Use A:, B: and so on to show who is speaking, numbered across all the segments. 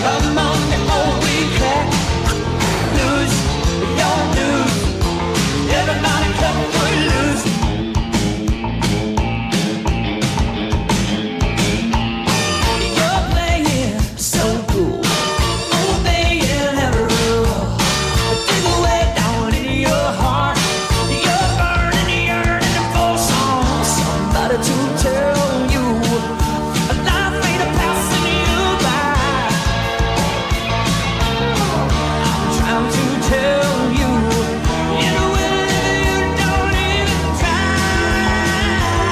A: Come on before we crack. Lose your news. Everybody cut foot loose. You're playing so cool. Obeying every rule. Dig way down in your heart. You're burning, yearning for somebody to tell you. Life ain't a passing you by. I'm trying to tell you, in a way you don't even try.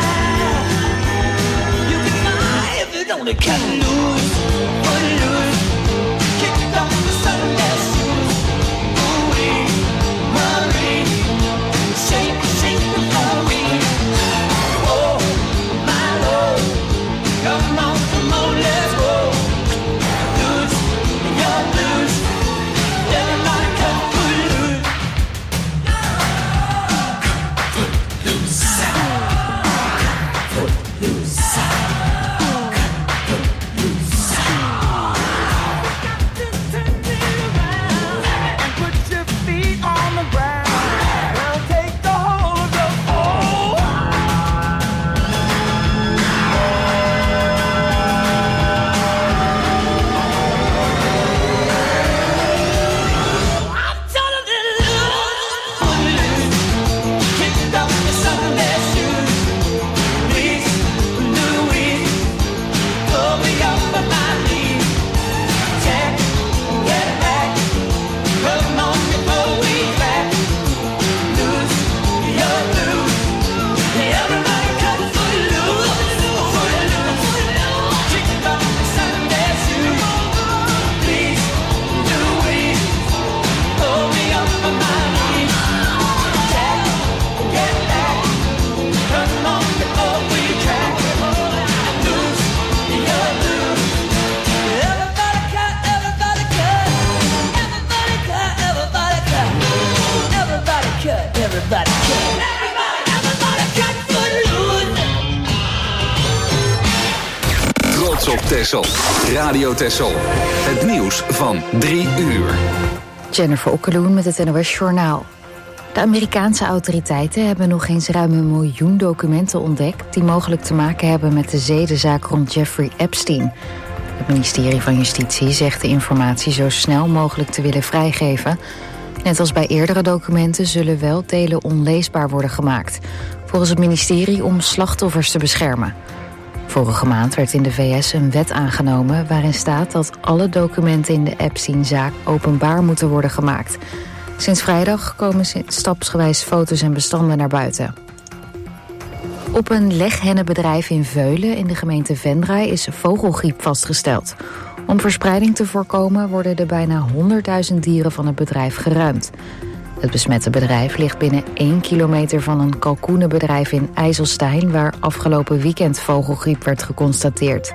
A: You can fly if you don't cut loose, put loose, kick off the Sunday shoes. Ooh-wee, Marie, shake, shake before we. Oh, my Lord, come on, let's go. Loose, you're loose, everybody cut foot loose. Foot loose, foot loose, foot loose. Turn me around and put your feet on the ground. Now take the whole of the pole. I'm telling you, loose, kick off the Sunday shoes. Please, Louise, pull me up on my knees. Check, get back, come on before we crack. Loose, you're loose, everybody cut foot loose. Kick off the Sunday shoes. Please, Louise, pull me up on my knees. Check, get back, come on before we crack. Loose, you're loose. Everybody cut, everybody cut. Everybody cut, everybody cut. Everybody cut, everybody cut. Everybody cut foot loose.
B: Trots op Texel. Radio Texel. Het nieuws van 3 uur.
C: Jennifer Okkeloen met het NOS Journaal. De Amerikaanse autoriteiten hebben nog eens ruim 1 miljoen documenten ontdekt die mogelijk te maken hebben met de zedenzaak rond Jeffrey Epstein. Het ministerie van Justitie zegt de informatie zo snel mogelijk te willen vrijgeven. Net als bij eerdere documenten zullen wel delen onleesbaar worden gemaakt. Volgens het ministerie om slachtoffers te beschermen. Vorige maand werd in de VS een wet aangenomen waarin staat dat alle documenten in de Epstein-zaak openbaar moeten worden gemaakt. Sinds vrijdag komen stapsgewijs foto's en bestanden naar buiten. Op een leghennenbedrijf in Veulen in de gemeente Venray is vogelgriep vastgesteld. Om verspreiding te voorkomen worden de bijna 100.000 dieren van het bedrijf geruimd. Het besmette bedrijf ligt binnen 1 kilometer van een kalkoenenbedrijf in IJsselstein, waar afgelopen weekend vogelgriep werd geconstateerd.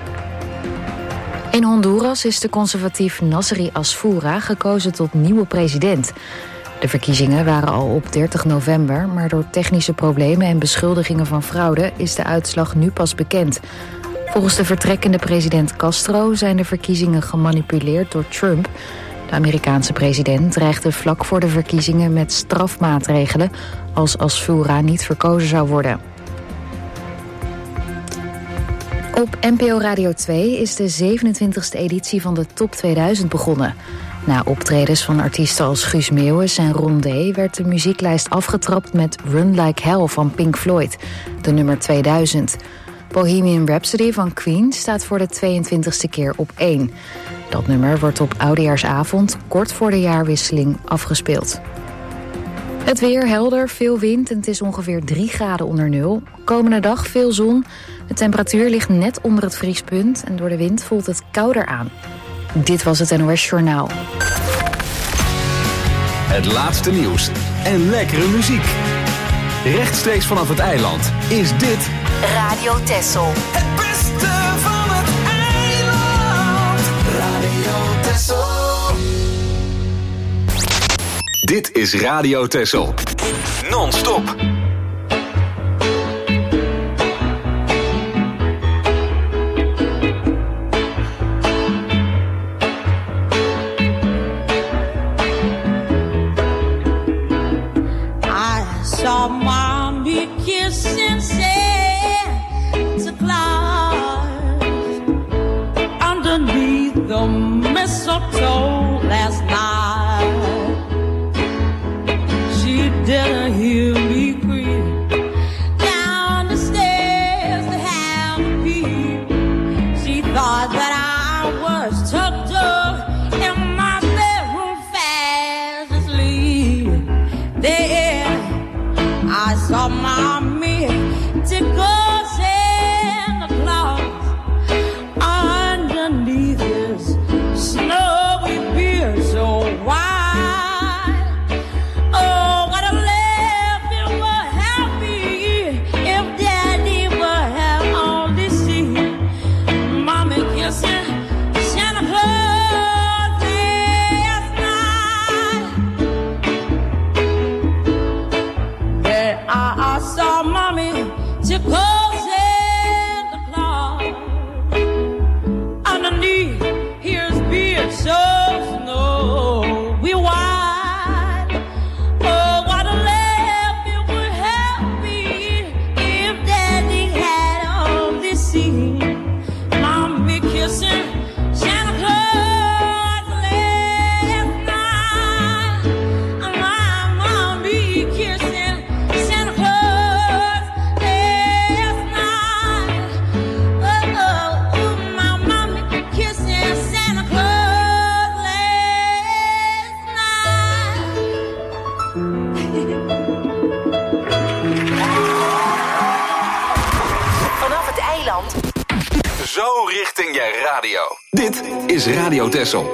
C: In Honduras is de conservatief Nasri Asfoura gekozen tot nieuwe president. De verkiezingen waren al op 30 november, maar door technische problemen en beschuldigingen van fraude is de uitslag nu pas bekend. Volgens de vertrekkende president Castro zijn de verkiezingen gemanipuleerd door Trump. De Amerikaanse president dreigde vlak voor de verkiezingen met strafmaatregelen als Asfoura niet verkozen zou worden. Op NPO Radio 2 is de 27e editie van de Top 2000 begonnen. Na optredens van artiesten als Guus Meeuwis en Rondé werd de muzieklijst afgetrapt met Run Like Hell van Pink Floyd, de nummer 2000. Bohemian Rhapsody van Queen staat voor de 22e keer op 1. Dat nummer wordt op oudejaarsavond kort voor de jaarwisseling afgespeeld. Het weer helder, veel wind en het is ongeveer 3 graden onder nul. Komende dag veel zon. De temperatuur ligt net onder het vriespunt en door de wind voelt het kouder aan. Dit was het NOS Journaal.
B: Het laatste nieuws en lekkere muziek. Rechtstreeks vanaf het eiland is dit
D: Radio Texel.
A: Het beste van het eiland. Radio Texel.
B: Dit is Radio Texel. Non-stop.
A: the mistletoe last night. She didn't hear me creep down the stairs to have a peep. She thought that I was tucked up in my bedroom fast asleep. There I saw mommy tickle Santa Claus underneath his snowy beard so wide. Oh, what a laugh it would have me if Daddy would have only seen Mommy kissing Santa Claus last night. There I saw Mommy tickle Santa Claus underneath his beard so snowy white. Oh, what a laugh it would have been if Daddy had only seen Mommy kissing Santa Claus last night. My mommy kissing Santa Claus last night. Oh, oh, ooh, my mommy kissing Santa Claus last night.
D: Vanaf het eiland.
B: Zo richting je radio. Dit is Radio Texel.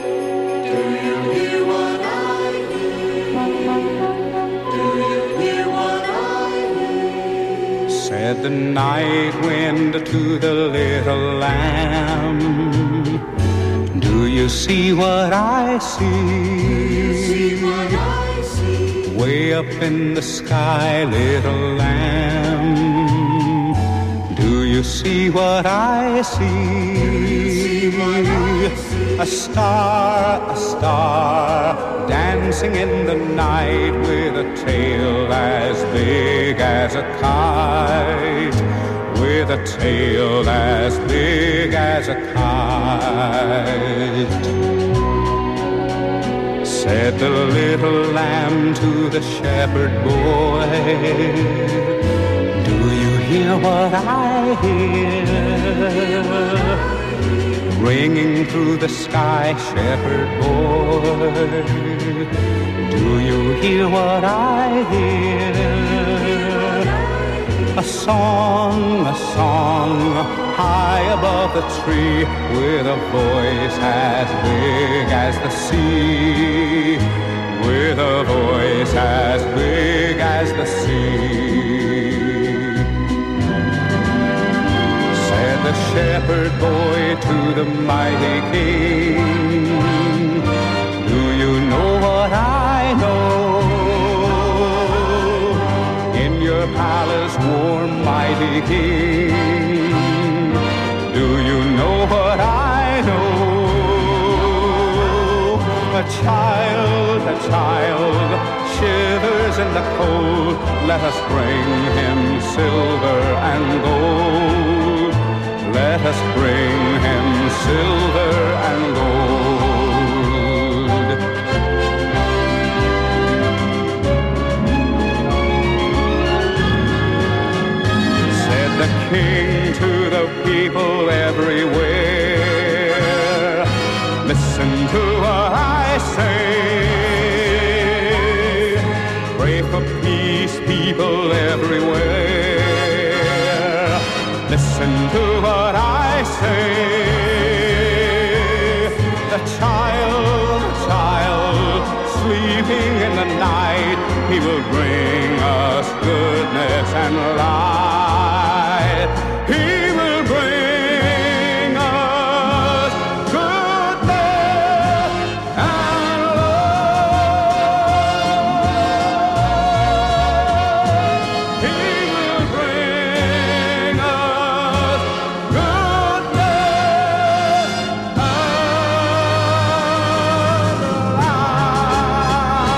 E: Said the night wind to the little lamb, do you see what I see? Way up in the sky, little lamb, do you see what I see? A star, dancing in the night with a tail as big as a kite, with a tail as big as a kite. Said the little lamb to the shepherd boy, do you hear what I hear? Ringing through the sky, shepherd boy, do you hear what I hear? A song, high above the tree, with a voice as big as the sea, with a voice as big as the sea. Said the shepherd boy to the mighty king, do you know what I know? In your palace, warm mighty king, do you know what I know? A child shivers in the cold. Let us bring him silver and gold. Let us bring him silver and gold. Said the king to the people everywhere, listen to what I say. Pray for peace, people everywhere. Listen to what I say. The child, sleeping in the night, he will bring us goodness and light. He will bring us goodness and light. He will bring us goodness and light.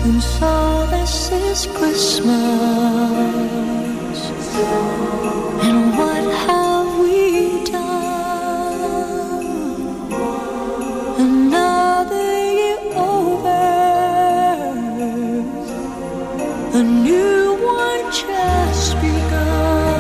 A: And so this is Christmas. And what have we done? Another year over, a new one just begun.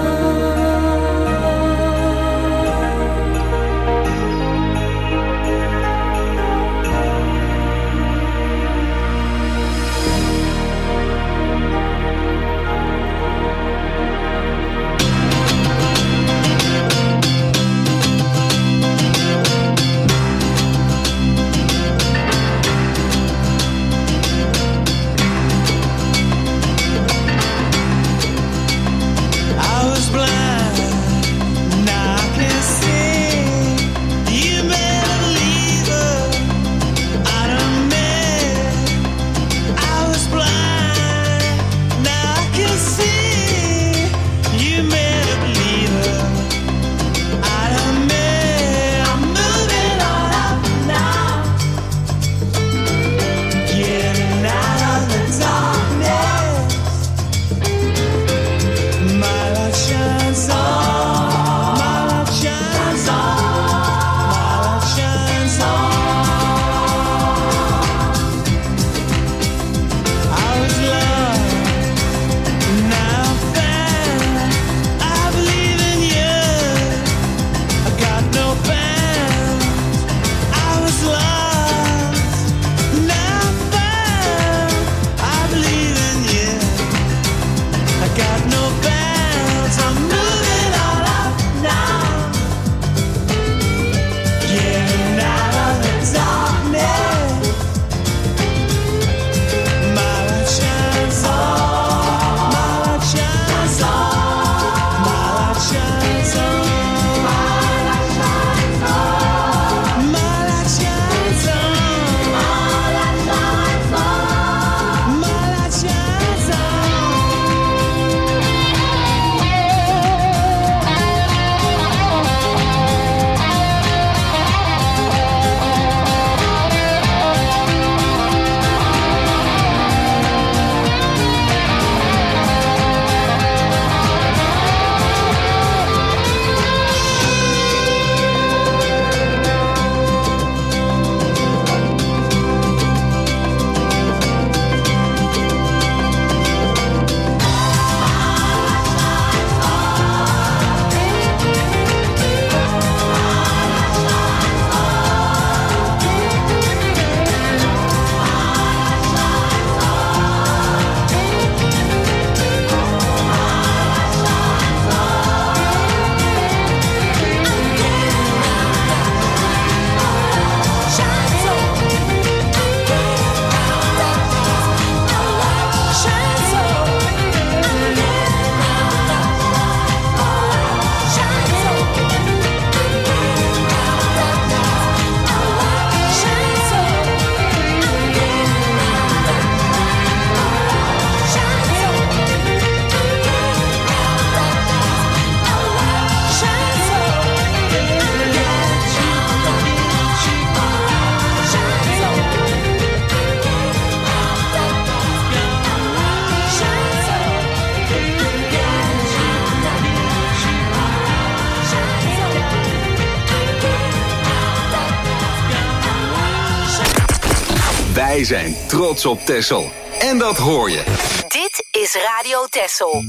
B: Wij zijn trots op Texel. En dat hoor je.
D: Dit is Radio Texel.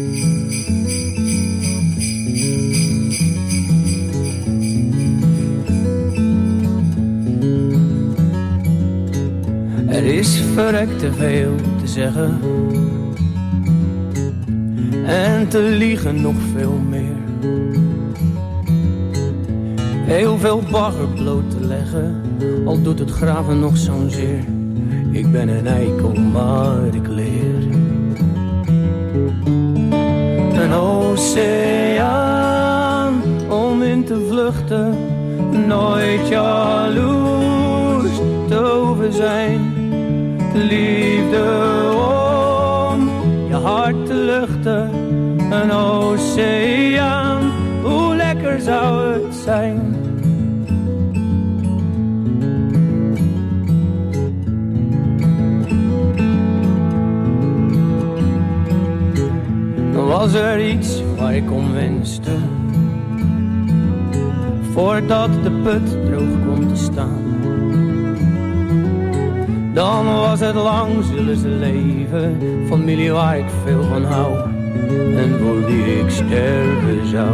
F: Er is verrekte veel te zeggen. En te liegen nog veel meer. Heel veel bagger bloot te leggen, al doet het graven nog zo'n zeer. Ik ben een eikel, maar ik leer. Een oceaan om in te vluchten, nooit jaloers te over zijn. Liefde om je hart te luchten, een oceaan, hoe lekker zou het zijn. Was er iets waar ik om wenste, voordat de put droog komt te staan? Dan was het lang zullen ze leven, familie waar ik veel van hou en voor wie ik sterven zou.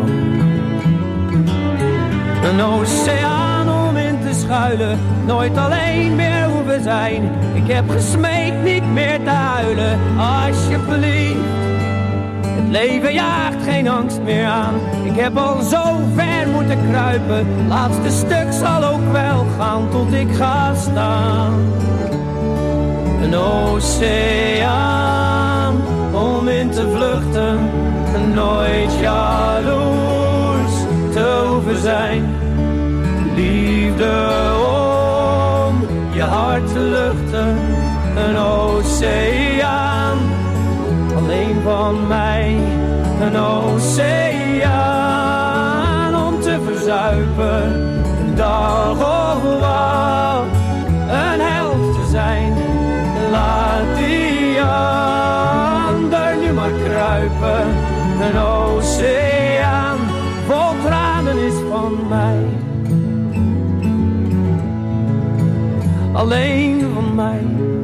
F: Een oceaan om in te schuilen, nooit alleen meer hoeven zijn. Ik heb gesmeekt niet meer te huilen, alsjeblieft. Het leven jaagt geen angst meer aan. Ik heb al zo ver moeten kruipen, laatste stuk zal ook wel gaan tot ik ga staan. Een oceaan om in te vluchten, nooit jaloers te hoeven zijn. Liefde om je hart te luchten, een oceaan alleen van mij. Een oceaan om te verzuipen, dag of wat, een held te zijn. Laat die ander nu maar kruipen. Een oceaan vol tranen is van mij. Alleen van mij.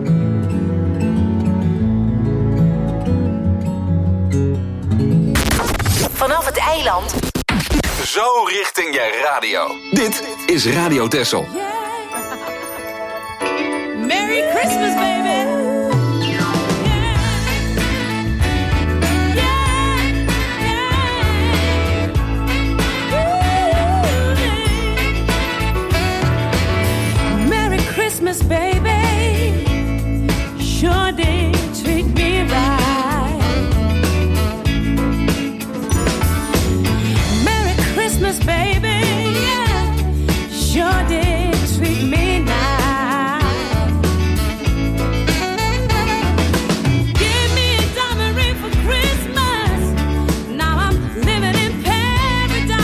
D: Vanaf het eiland.
B: Zo richting je radio. Dit is Radio Texel.
G: Merry Christmas, baby. Christmas, baby, sure did treat me right. Merry Christmas, baby, yeah, sure did treat me nice. Give me a diamond ring for Christmas, now I'm living in paradise.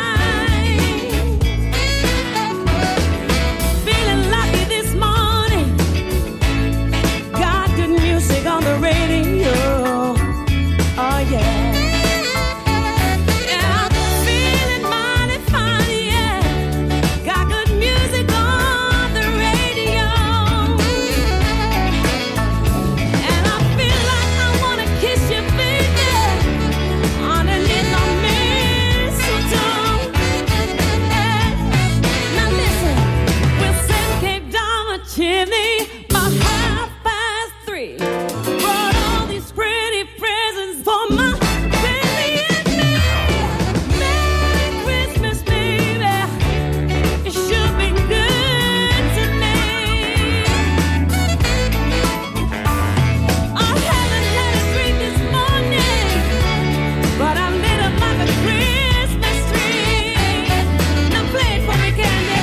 G: Feeling lucky this morning, got good music on the radio, oh yeah. Yeah, I'm feeling mighty fine, yeah, got good music on the radio. And I feel like I wanna kiss you, baby, underneath the mistletoe. Now listen, we'll send Cape down a chimney by 3:30. Brought all these pretty presents for my baby and me. Merry Christmas, baby, you should be good to me. I haven't had a drink this morning, but I'm lit up like a Christmas tree. Now play it for me, Candy.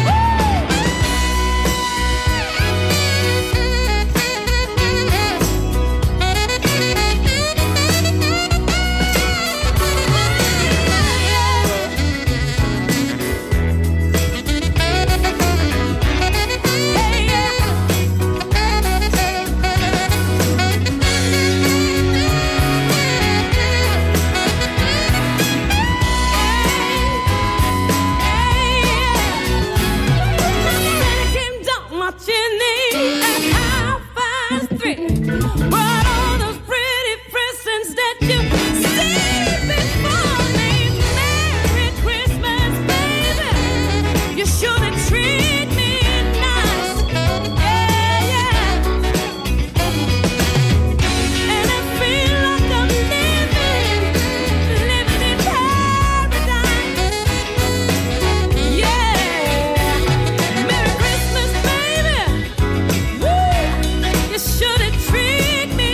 G: Santa came down my chimney at 3:30. Brought all those pretty presents that you see before me. Merry Christmas, baby, you should have treated me nice. Yeah, yeah. And I feel like I'm living in paradise. Yeah. Merry Christmas, baby. Woo. You should have treated me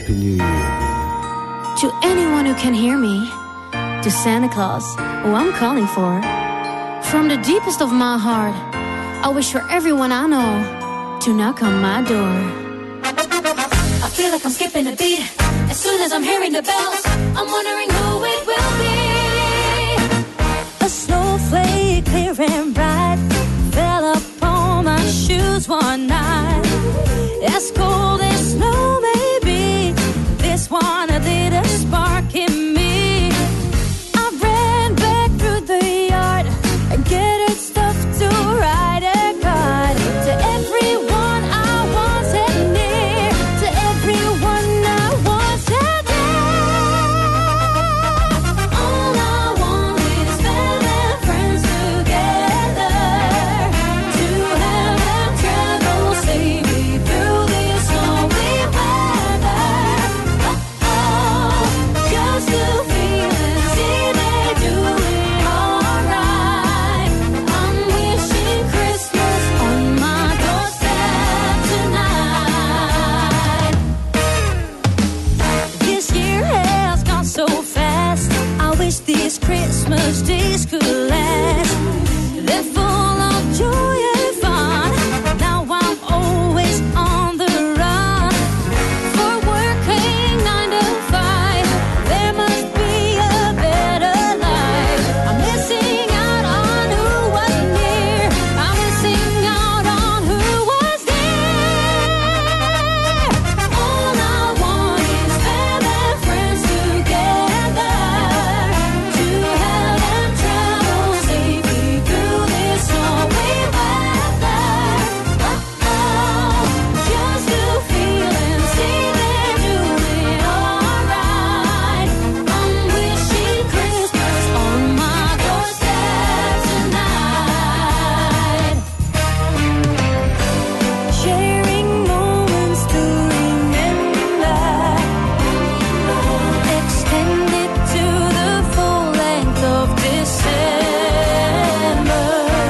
H: Happy New Year, baby.
I: To anyone who can hear me, to Santa Claus, who I'm calling for, from the deepest of my heart, I wish for everyone I know to knock on my door.
G: I feel like I'm skipping a beat as soon as I'm hearing the bells. I'm wondering who it will be.
J: A snowflake clear and bright fell upon my shoes one night. As cold as snow may be, this one lit a spark in me. I ran back through the yard and gathered stuff to write a card to everyone I once had near, to everyone I once had there.
G: All I want is family and friends together, to have them travel safely through this snowy weather. Just to feel and see they're doing alright. I'm wishing Christmas on my doorstep tonight.
J: This year has gone so fast. I wish these Christmas days could last. They're full of joy and fun. Now I'm always on the run. For working 9 to 5, there must be a better life. I'm missing out on who was near. I'm missing out on who was there.
G: All I want is family and friends together, to have them travel safely through this snowy weather. Just to feel and see they're doing alright. I'm wishing Christmas on my doorstep tonight.
J: Sharing moments to remember, extended to the full length of December.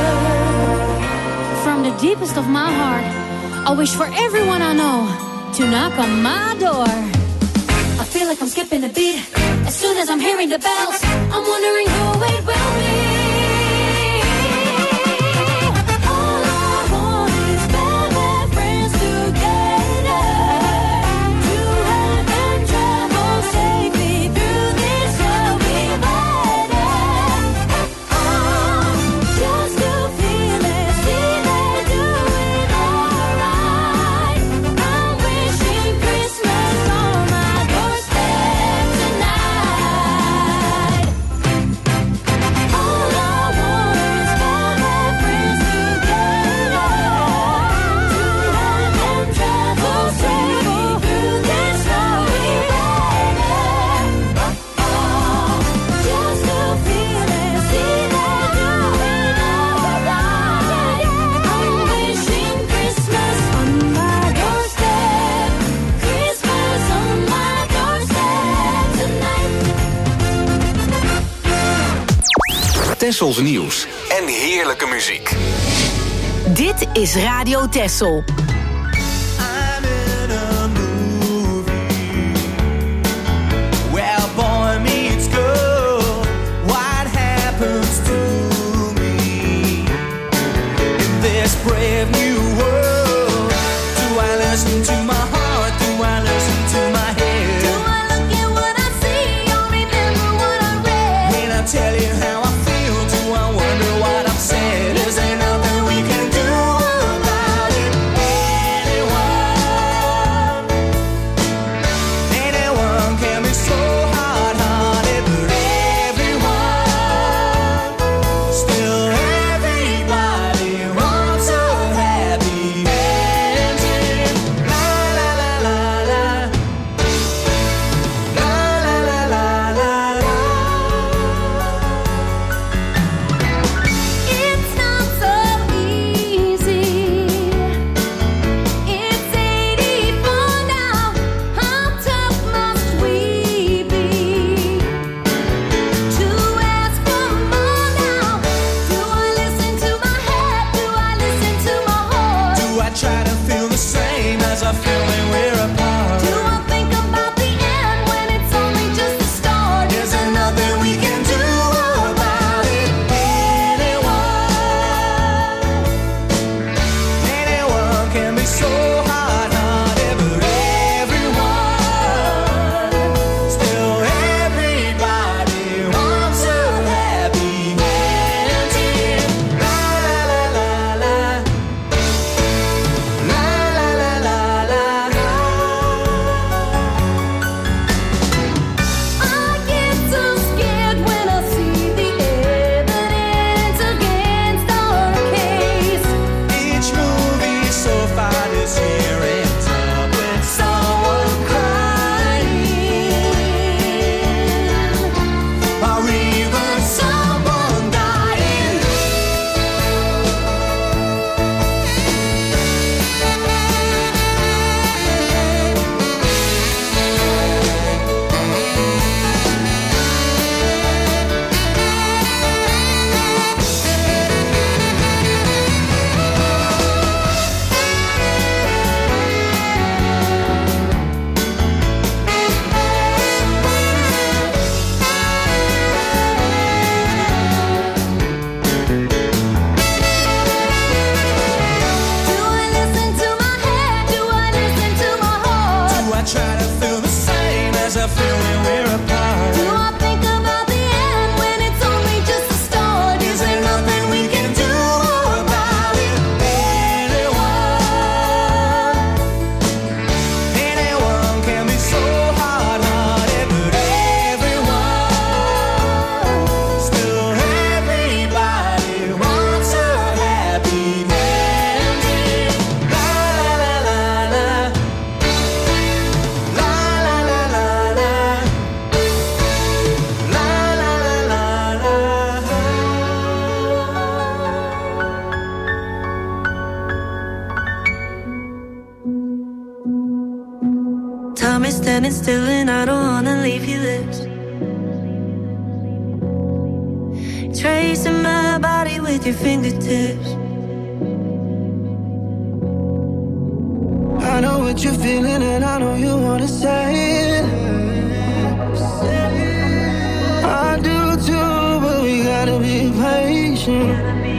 I: From the deepest of my heart, I wish for everyone I know to knock on my door.
G: I feel like I'm skipping a beat as soon as I'm hearing the bells. I'm wondering who it will be. All I want is family and friends together, to have them travel safely through this snowy weather. Just to feel and see they're doing alright. I'm wishing Christmas on my doorstep tonight. All I want is family and friends together, to have them travel safely through this snowy weather. Just to feel and see they're doing alright. I'm wishing Christmas on my doorstep, Christmas on my doorstep tonight.
B: Tessels nieuws en heerlijke muziek.
D: Dit is Radio Texel.
A: I'm in a movie where boy meets girl. What happens to me in this brave new world? Do I listen to my heart? Do I listen to my head?
J: Do I look at what I see or remember what I read?
A: When I tell you how I feel, do I wonder what I've said? Is there nothing we can do about it?
H: Got me standing still and I don't wanna leave your lips. Tracing my body with your fingertips.
K: I know what you're feeling and I know you wanna say it. I do too, but we gotta be patient.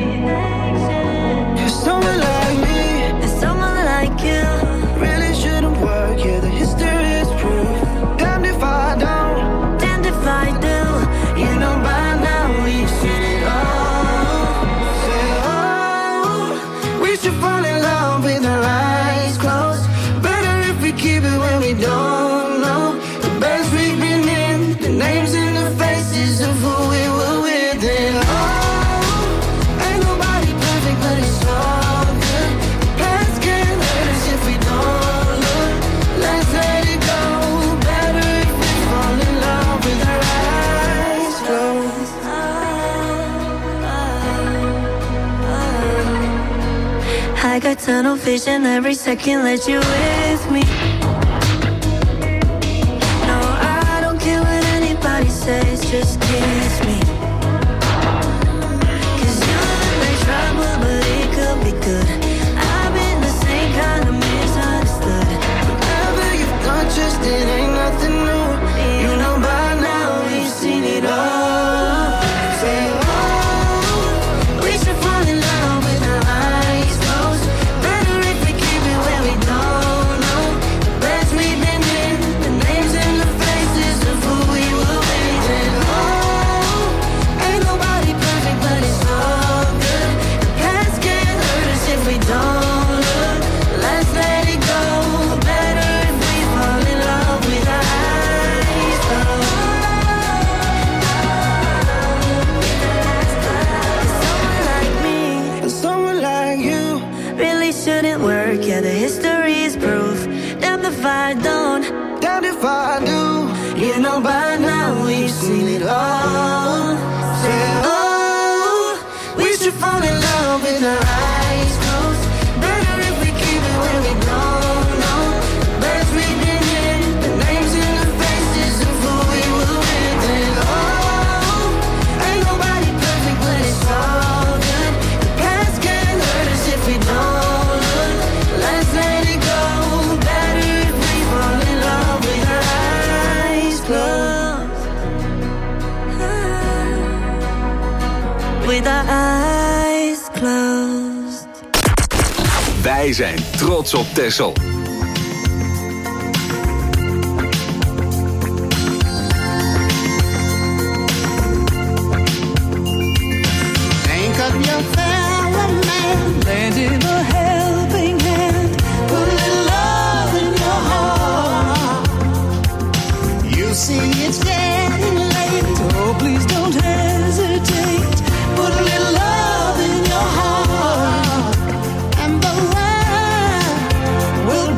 K: Cause someone like me
H: and someone like you
K: really shouldn't work, yeah, the history is proof. Damned if I don't,
H: damned if I do. You know by now we've seen it all.
K: Say, oh, we should fall in love with our eyes closed. Better if we keep it when we don't know the best we've been in, the names and the faces of who we were with. And oh, ain't nobody perfect, but it's all good. Past can't hurt us if we don't look. Let's let it go. Better if we fall in love with our eyes closed.
H: I got tunnel vision every second, let you with me. No, I don't care what anybody says, just kiss me. Cause you look like trouble, but it could be good. I've been the same kind of misunderstood.
K: Whatever you've done, just it ain't nothing new. You know by now we've seen it all. Say, oh, we should fall in love with our eyes closed. Better if we keep it where we don't know the best we've been in, the names and the faces of who we were with. And oh, ain't nobody perfect, but it's all good. The past can't hurt us if we don't look. Let's let it go. Better if we fall in love with our eyes closed.
H: Someone like me
K: And someone like you
H: really shouldn't work, yeah, the history is proof. Damn if I don't,
K: damned if I do. You know by now we've seen it all. Say, oh, we should fall in love with our eyes closed. Better if we keep it when we don't know the best we've been in, the names and the faces of who we were with. And oh, ain't nobody perfect, but it's all good. The past can't hurt us if we don't look. Let's let it go. Better if we fall in love with our eyes closed.
H: With our eyes closed.
B: Wij zijn trots op Texel.
K: Think of your fellow man, lend him a helping hand, put a little love in your heart. You see it's getting late, oh please don't hesitate. Put a little love in your heart, and the world will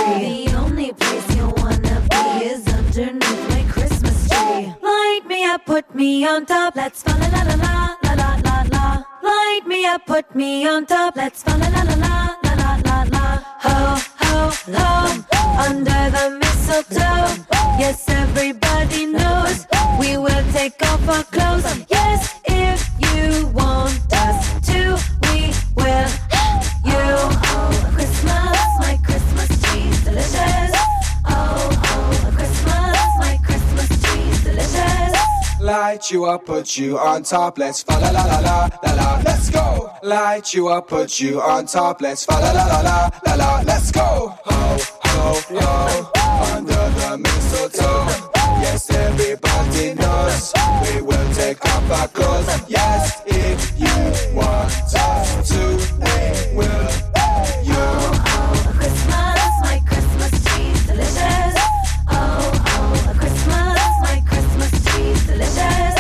H: free. The only place you wanna be is underneath my Christmas tree. Light me up, put me on top. Let's fa la la la la la la la la. Light me up, put me on top. Let's fa la la la la la la la la. Ho ho ho, under the mistletoe. Yes, everybody knows we will take off our clothes. Yes, if you want us to, we will. You, oh, Christmas, my Christmas tree's delicious. Oh, oh, Christmas, my Christmas tree's delicious.
L: Light you up, put you on top. Let's fa la la la la la la. Let's go. Light you up, put you on top. Let's fa la la la la la la. Let's go. Ho ho ho, under the mistletoe. Yes, everybody knows we will take off our clothes. Yes, if you want us to, we will. You.
H: Oh, Christmas, my Christmas tree's delicious. Oh, oh, Christmas, my Christmas tree's delicious.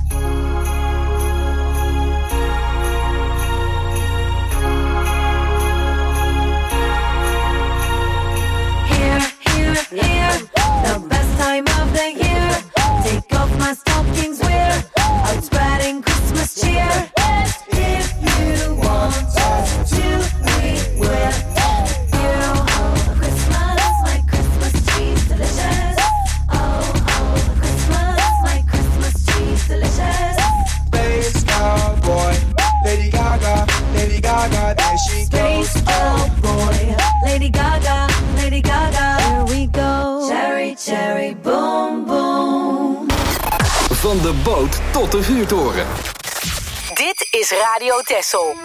H: Here, here, here, the best time of the year. Take off my stockings, we're out spreading Christmas cheer. Yes, if you want us to, we will. You, oh, Christmas, my Christmas tree's delicious. Oh, oh, Christmas, my Christmas tree's delicious.
L: Space cowboy, Lady Gaga, there she goes.
H: Space cowboy, Lady Gaga, here we go. Cherry, cherry, boom, boom.
B: Van de boot tot de vuurtoren.
D: Dit is Radio Texel.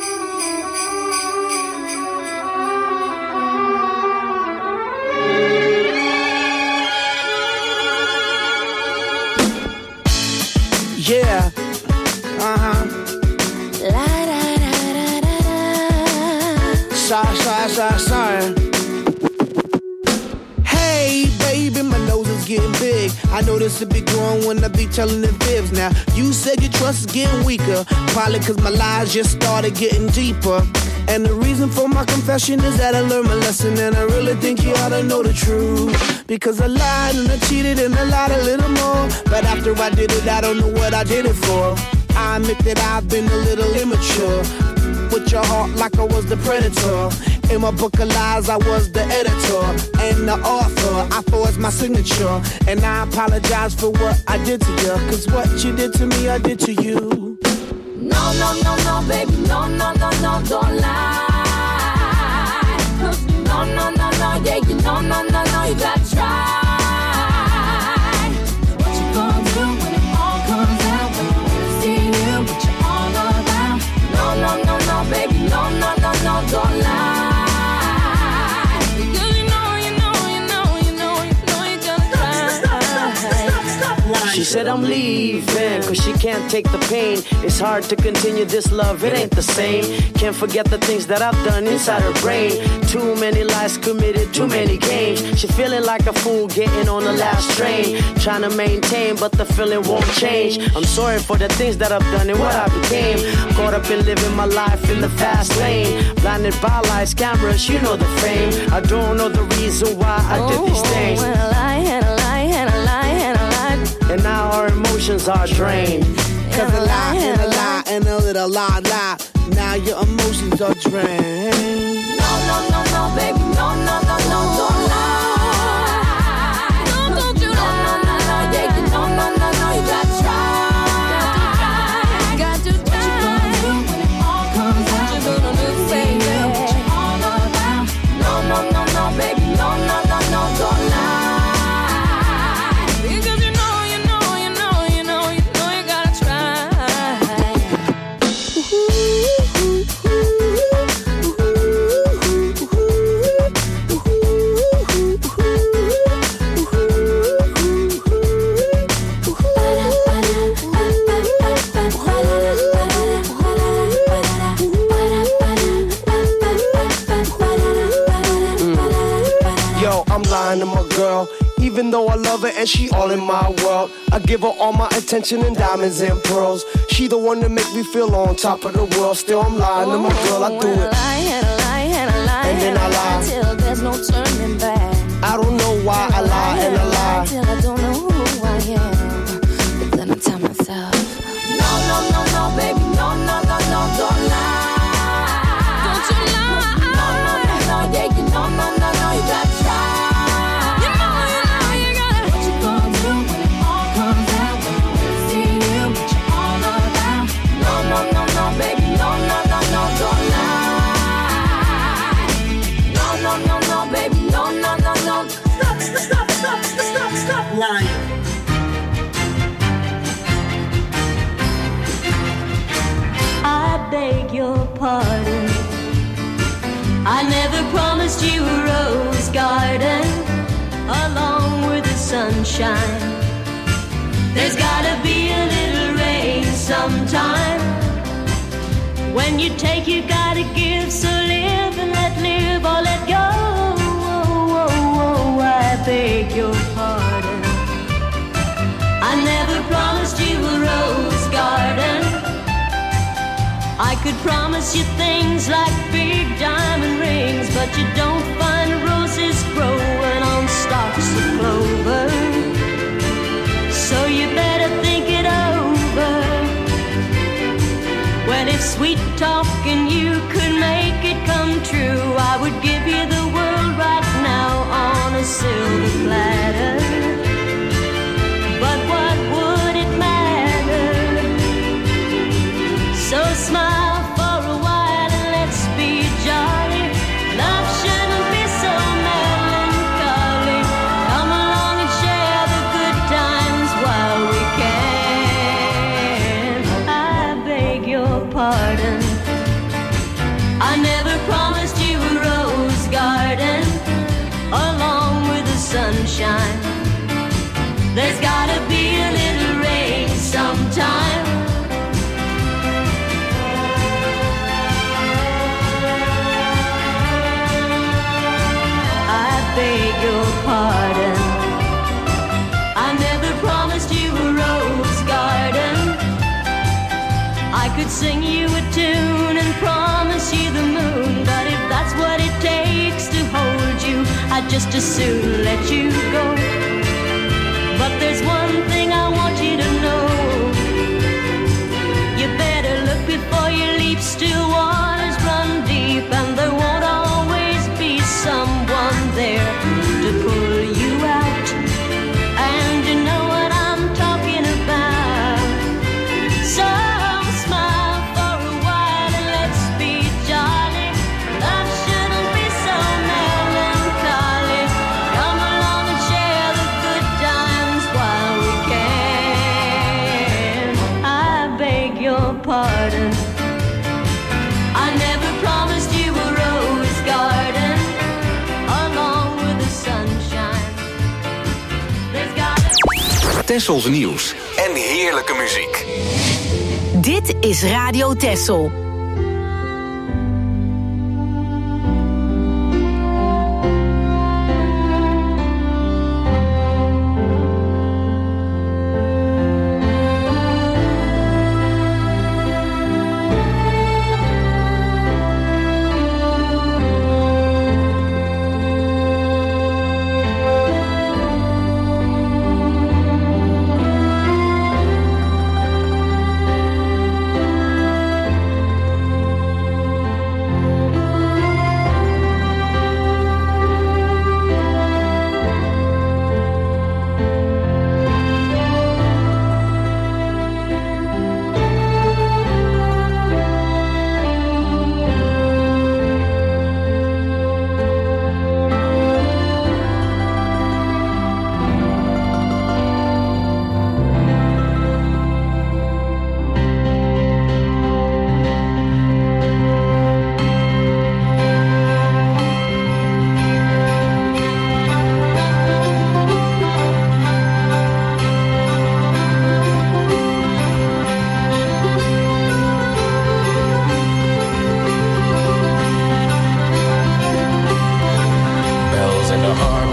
M: Yeah.
I: La da da da da da.
M: Sorry. Hey, baby, my nose is getting big. I know this will be growing when I be telling the fibs. Now, you said your trust is getting weaker. Probably cause my lies just started getting deeper. And the reason for my confession is that I learned my lesson. And I really think you ought to know the truth. Because I lied and I cheated and I lied a little more. But after I did it, I don't know what I did it for. I admit that I've been a little immature. With your heart like I was the predator. In my book of lies, I was the editor and the author. I forged my signature, and I apologize for what I did to you. Cause what you did to me, I did to you.
G: No, no, no, no, baby, no, no, no, no, don't lie. No, no, no, no, yeah, you no, no, no, no, you gotta try. What you gonna do when it all comes out? When you really see you, what you all about? No, no, no, no, baby, no, no, no, no, don't lie.
F: She said I'm leaving, cause she can't take the pain. It's hard to continue this love, it ain't the same. Can't forget the things that I've done inside her brain. Too many lies committed, too many games. She feeling like a fool getting on the last train. Trying to maintain, but the feeling won't change. I'm sorry for the things that I've done and what I became. Caught up in living my life in the fast lane. Blinded by lights, cameras, you know the fame. I don't know the reason why I did these things.
I: And a lie, and a lie, and a lie, and a lie.
F: And now our emotions are drained.
M: Cause a lie and a lie and a little lie. Now your emotions are drained.
G: No, no, no, no, baby, no, no, no, no, don't lie. No, don't you lie. No, no, no, yeah, you no, no, no, no, you gotta try. Got to try. What you gonna do when it all comes out? What you gonna do, baby? What you all about? No, no, no, no, baby, no, no, no, no, don't lie.
M: To my girl, even though I love her and she all in my world. I give her all my attention and diamonds and pearls. She the one that make me feel on top of the world. Still I'm lying to my girl, I do it.
I: And a lie, and a lie, and a lie,
M: and then I lie
I: till there's
J: there's no turning back.
M: I don't know why I lie and I lie
J: till I don't know who I am. But then I tell myself, no, no, no, no, baby, no, no, no, no, don't lie. Don't you lie. No, no, no, no, yeah, you know, no, no, no, you gotta try. You know, you gotta. What you gonna do when it all comes out? When you really see you, what you all about? No, no, no, no, baby, no, no, no, no, don't lie. No, no, no, no, baby, no, no, no, no. Stop lying. I beg your pardon. I never promised you a rose garden along with the sunshine. There's gotta be a little rain sometime. When you take, you gotta give. So live and let live or let go. I beg your pardon. I never promised you a rose garden. I could promise you things like big diamond rings, but you don't find roses growing on stalks of clover. So you better think it over. Well, if sweet talking you could make it come true, I would give you the world right now on a silver platter. But what would it matter? So smile for a while and let's be jolly. Love shouldn't be so melancholy. Come along and share the good times while we can. I beg your pardon. I never promised you a rose garden along with the sunshine. There's gotta be a little rain sometime. I beg your pardon. I never promised you a rose garden. I could sing you a tune and promise you the moon, but if that's what it takes to hold you, I'd just as soon let you go. But there's one thing I want you to know. You better look before you leap. Still waters run deep, and there won't always be someone there to pull you out. And you know what I'm talking about. So smile for a while and let's be jolly. Love shouldn't be so melancholy. Come along and share the good times while we can. I beg your pardon. I never promised you a rose garden along with the sunshine. There's gotta
B: Tessels nieuws en heerlijke muziek.
D: Dit is Radio Tessel.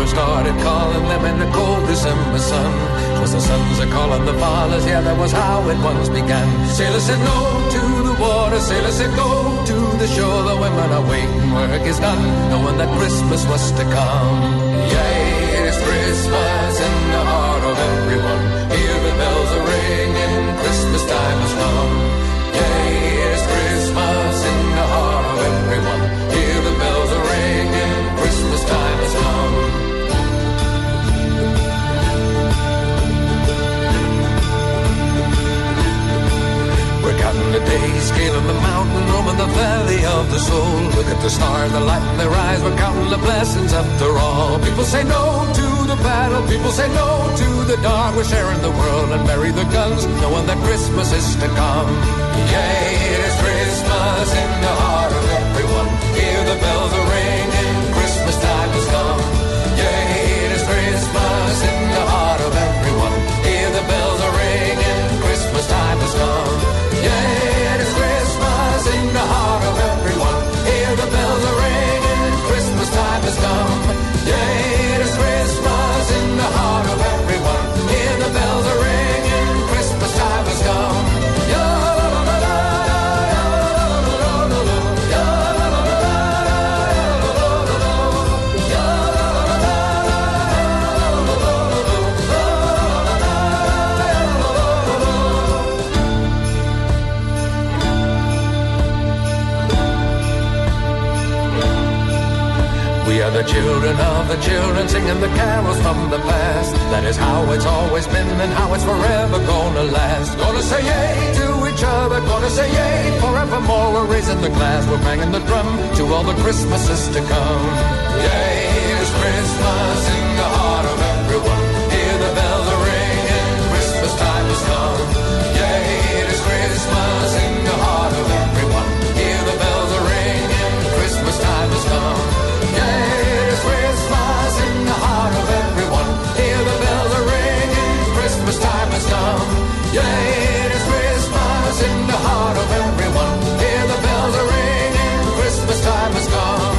N: started calling them in the cold December sun. 'Twas the sons a calling the fathers, yeah, that was how it once began. Sailors said no to the water, sailors said go to the shore. The women are waiting, work is done, knowing that Christmas was to come. Yea, it is Christmas in the heart of everyone. Hear the bells are ringing, Christmas time has come. Yea, it is Christmas in the heart of everyone. Hear the bells are ringing, Christmas time has come. We're counting the days, scaling the mountain, roaming the valley of the soul. Look at the stars, the light in their eyes, we're counting the blessings after all. People say no to the battle, people say no to the dark. We're sharing the world and bury the guns, knowing that Christmas is to come. Yea, it is Christmas in the heart of everyone. Hear the bells are ringing, Christmas time has come. Yea, it is Christmas in the heart of everyone. Hear the bells are ringing, Christmas time has come. Yea, it is Christmas in the heart of everyone. Hear the bells are ringing, Christmas time has come. Yea, it is Christmas in the heart of everyone. Hear the bells are ringing, Christmas time has come. The children of the children singing the carols from the past. That is how it's always been and how it's forever gonna last. Gonna say yay to each other, gonna say yay forevermore. We're raising the glass, we're banging the drum to all the Christmases to come. Yay, it's Christmas in the heart of everyone. Hear the bells are ringing, Christmas time has come. Yay, it is Christmas in the heart of everyone. Hear the bells are ringing, Christmas time has come. Yay, Christmas in the heart of everyone. Hear the bells are ringing, Christmas time has come. Yea, it is Christmas in the heart of everyone. Hear the bells are ringing, Christmas time has come.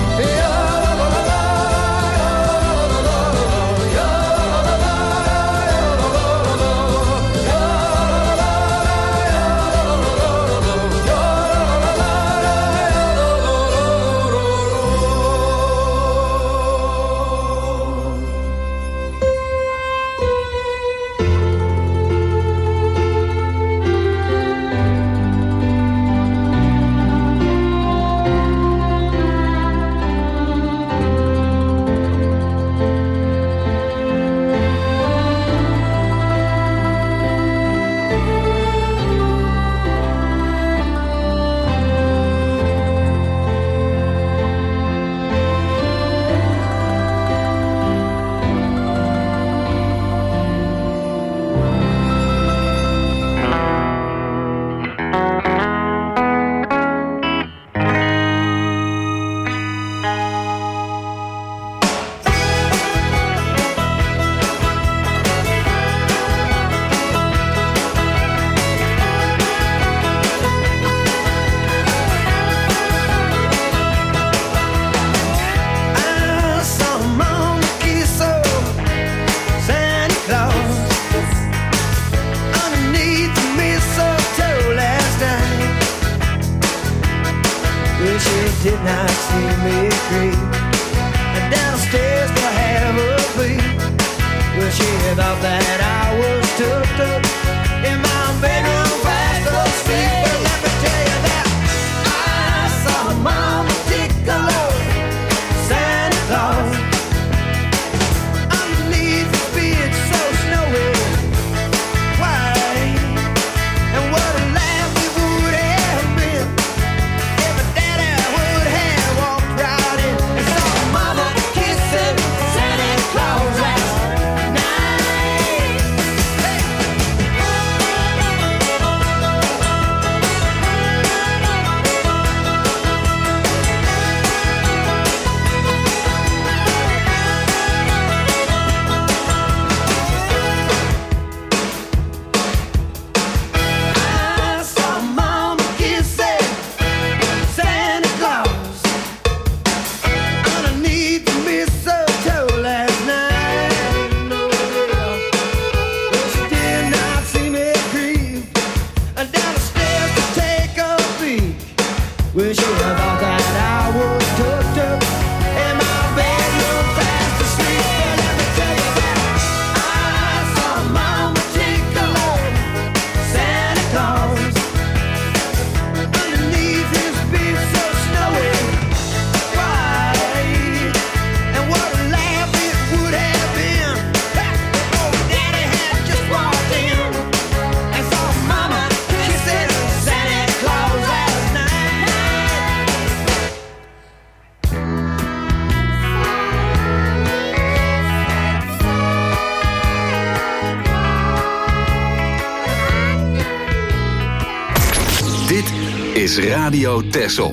O: did not see me creep downstairs for half a beat. Well, she thought that I was tucked up in my bedroom fast asleep. But let me tell you that I saw Mama Piccolo, Santa Claus, underneath the beard so snowy white. And what a laugh it would have been if a daddy would have walked right in and
B: is Radio Texel.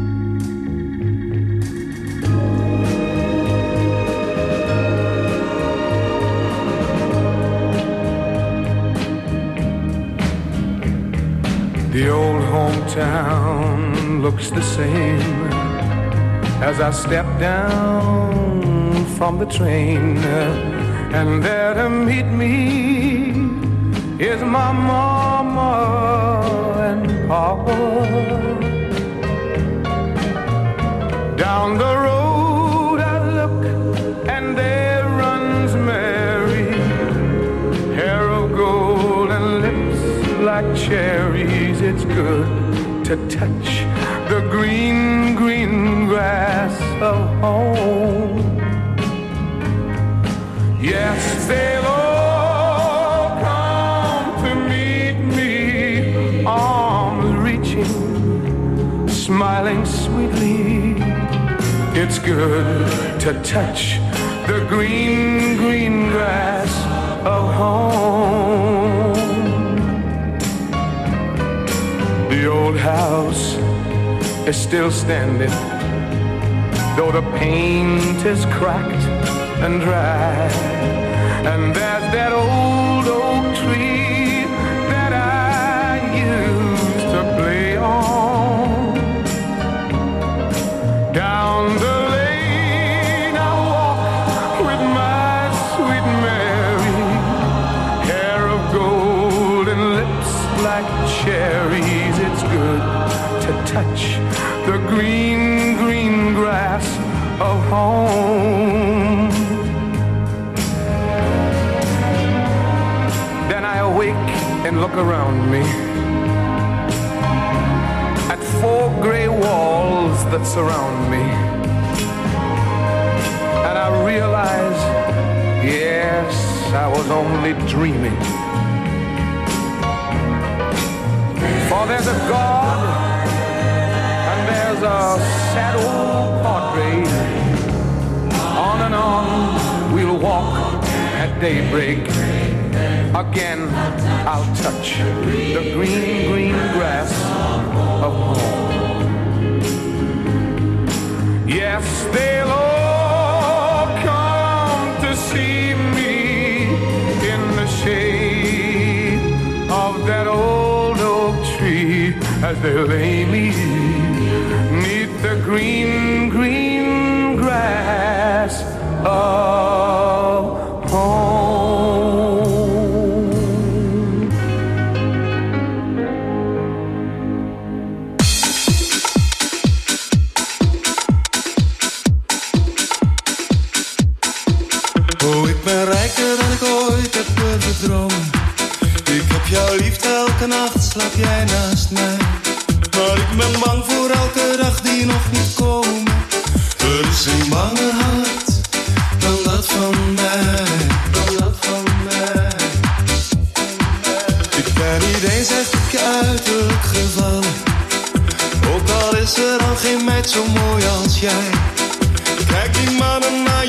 E: The old hometown looks the same as I step down from the train, and there to meet me is my mama and papa. Down the road I look and there runs Mary, hair of gold and lips like cherries. It's good to touch the green, green grass of home. Yes, they'll all come to meet me, arms reaching, smiling sweetly. It's good to touch the green, green grass of home. The old house is still standing, though the paint is cracked and dry. And there's that old oak tree that I used to play on. Down the lane I walk with my sweet Mary, hair of gold and lips like cherries. It's good to touch the green, green grass of home. Then I awake and look around me at four gray walls that surround me, and I realize, yes, I was only dreaming. For there's a God and there's a sad old portrait. On and on we'll walk at daybreak. Again I'll touch the green, green grass of home. Yes, they'll all come to see me in the shade of that old oak tree, as they lay me neath the green, green grass of home.
P: Oh, ik ben rijker dan ik ooit heb durven dromen. Ik heb jouw liefde, elke nacht slaap jij naast mij. Maar ik ben bang voor elke dag die nog niet komt. Er is een banger hart dan dat van mij, dan dat van mij. Ik ben niet eens echt op je uiterlijk gevallen, ook al is er dan geen meid zo mooi als jij. Kijk die mannen naar